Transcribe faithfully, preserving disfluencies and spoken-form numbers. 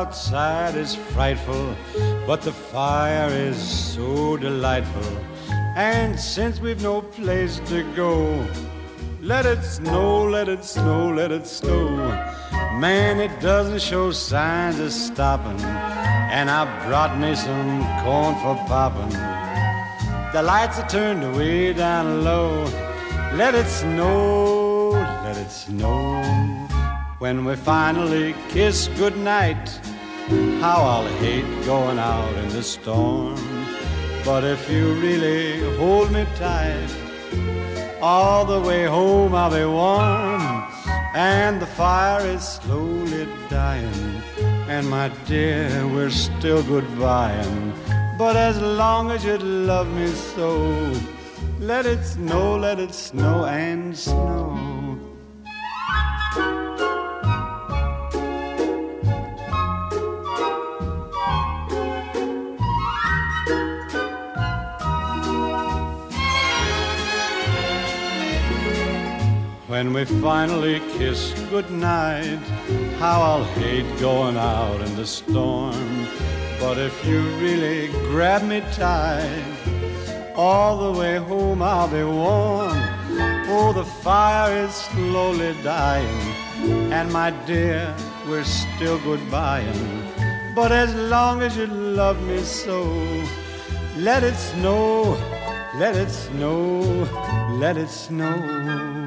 outside is frightful, but the fire is so delightful. And since we've no place to go, let it snow, let it snow, let it snow. Man, it doesn't show signs of stopping, and I brought me some corn for popping. The lights are turned way down low. Let it snow, let it snow. When we finally kiss goodnight, how I'll hate going out in the storm. But if you really hold me tight, all the way home I'll be warm. And the fire is slowly dying, and my dear, we're still goodbying. But as long as you love me so, let it snow, let it snow and snow. When we finally kiss goodnight, how I'll hate going out in the storm. But if you really grab me tight, all the way home I'll be warm. Oh, the fire is slowly dying, and my dear, we're still goodbying. But as long as you love me so, let it snow, let it snow, let it snow.